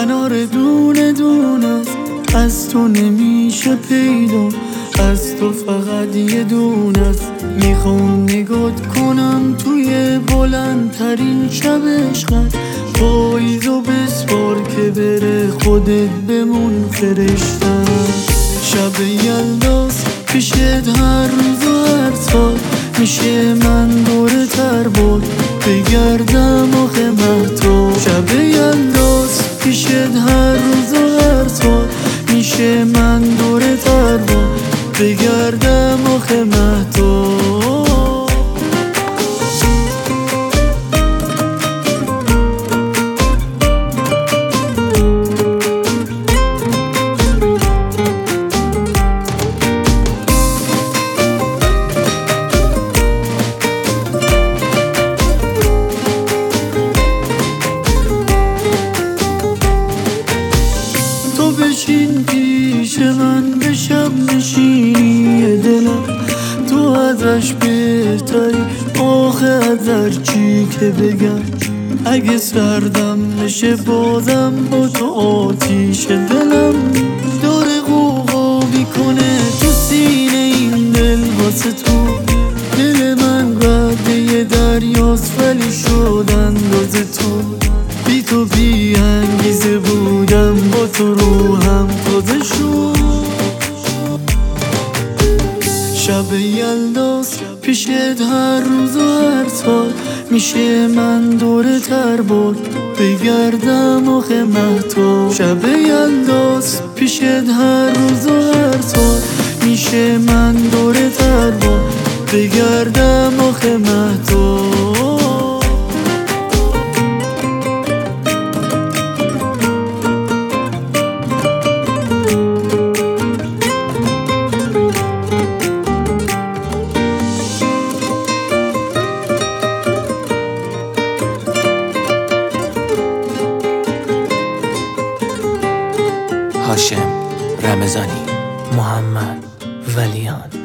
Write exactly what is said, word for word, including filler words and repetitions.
انار دونه دونه از تو نمیشه پیدا، از تو فقط یه دونه است. میخوام نگات کنم توی بلندترین شب عشقت، پاییزو بسپار که بره خودت بمون فرشتم. شب یلداست پیشت هر روز و هر سال، میشه من دوره تر باد بگردم آخه مهتاب. شب یلداست پیشت هر روز و هر سال، میشه من دوره تر باد بگردم آخه مهتاب. بشین پیش من بشم نشینی دلم، تو ازش بهتری آخه ازش چی که بگم. اگه سردم نشه بازم با تو آتیش دلم داره غوغا میکنه تو سینه این دل واسه تو. دل من قده دریاست ولی شد انداز تو، بی تو بی انگیزه بودم با تو روحم تازه شد. شب یلداست پیشت هر روز و هر سال، میشه من دوره تر باد بگردم آخه مهتاب. شب یلداست پیشت هر روز و هر سال، میشه من دوره تر باد بگردم آخه مهتاب. هاشم رمضانی، محمد ولیان.